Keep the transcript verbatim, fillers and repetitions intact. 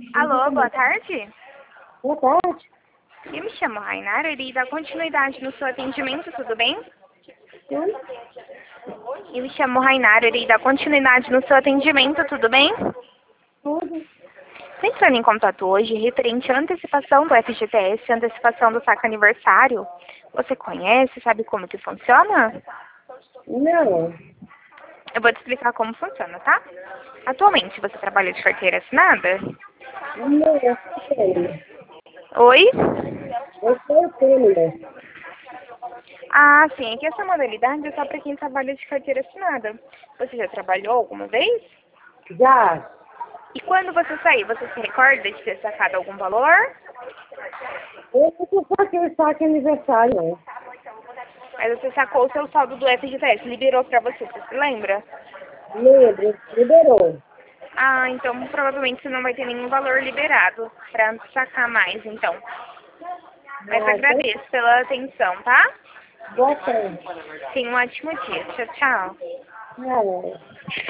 Alô, boa tarde. Boa tarde. Eu me chamo Rainara e dar continuidade no seu atendimento, tudo bem? Sim. Eu me chamo Rainara e dar continuidade no seu atendimento, tudo bem? Tudo. Entrando em contato hoje, referente à antecipação do F G T S, antecipação do saque aniversário. Você conhece, sabe como que funciona? Não. Eu vou te explicar como funciona, tá? Atualmente, você trabalha de carteira assinada? Não, eu sou autônoma. Oi? Eu sou autônoma. Ah, sim. É que essa modalidade é só para quem trabalha de carteira assinada. Você já trabalhou alguma vez? Já. E quando você sair, você se recorda de ter sacado algum valor? Eu não sou aquele saque aniversário, não. Mas você sacou o seu saldo do F G T S, liberou para você, você se lembra? Lembro, liberou. Ah, então provavelmente você não vai ter nenhum valor liberado para sacar mais, então. Mas Ah, então, agradeço pela atenção, tá? boa tarde. Tenha um ótimo dia. Tchau, tchau. Tchau.